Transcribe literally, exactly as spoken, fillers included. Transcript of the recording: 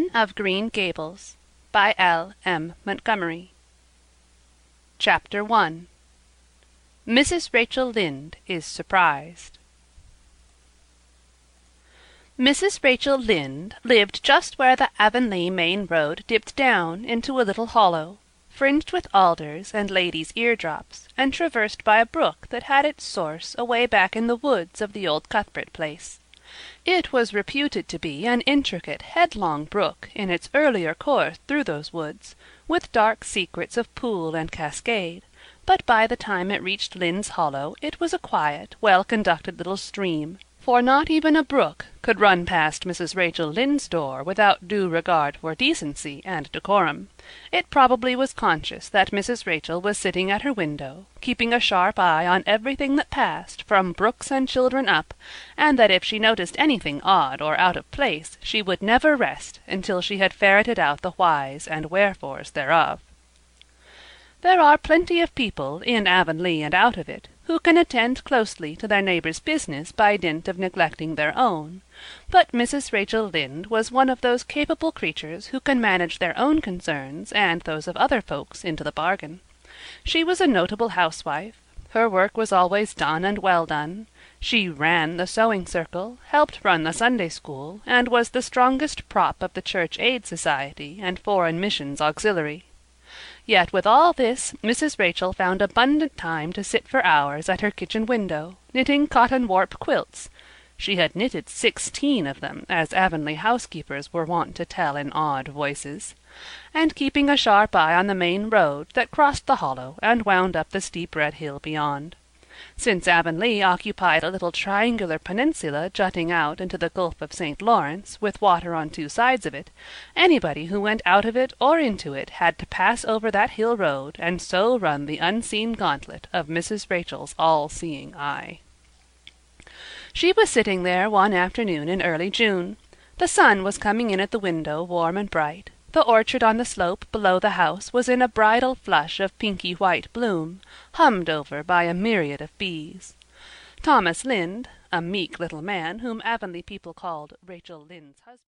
Anne of Green Gables by L. M. Montgomery. Chapter one. Missus Rachel Lynde is surprised. Missus Rachel Lynde lived just where the Avonlea main road dipped down into a little hollow, fringed with alders and ladies' eardrops, and traversed by a brook that had its source away back in the woods of the old Cuthbert place. It was reputed to be an intricate, headlong brook in its earlier course through those woods, with dark secrets of pool and cascade, but by the time it reached Lynde's Hollow it was a quiet, well-conducted little stream, for not even a brook could run past Missus Rachel Lynde's door without due regard for decency and decorum. It probably was conscious that Missus Rachel was sitting at her window, keeping a sharp eye on everything that passed, from brooks and children up, and that if she noticed anything odd or out of place she would never rest until she had ferreted out the whys and wherefores thereof. There are plenty of people, in Avonlea and out of it, who can attend closely to their neighbours' business by dint of neglecting their own, but Missus Rachel Lynde was one of those capable creatures who can manage their own concerns and those of other folks into the bargain. She was a notable housewife. Her work was always done and well done. She ran the sewing circle, helped run the Sunday school, and was the strongest prop of the Church Aid Society and Foreign Missions Auxiliary. Yet with all this Missus Rachel found abundant time to sit for hours at her kitchen window, knitting cotton warp quilts. She had knitted sixteen of them, as Avonlea housekeepers were wont to tell in awed voices, and keeping a sharp eye on the main road that crossed the hollow and wound up the steep red hill beyond. Since Avonlea occupied a little triangular peninsula jutting out into the Gulf of Saint Lawrence, with water on two sides of it, anybody who went out of it or into it had to pass over that hill road and so run the unseen gauntlet of Missus Rachel's all-seeing eye. She was sitting there one afternoon in early June. The sun was coming in at the window warm and bright. The orchard on the slope below the house was in a bridal flush of pinky-white bloom, hummed over by a myriad of bees. Thomas Lynde, a meek little man whom Avonlea people called Rachel Lynde's husband,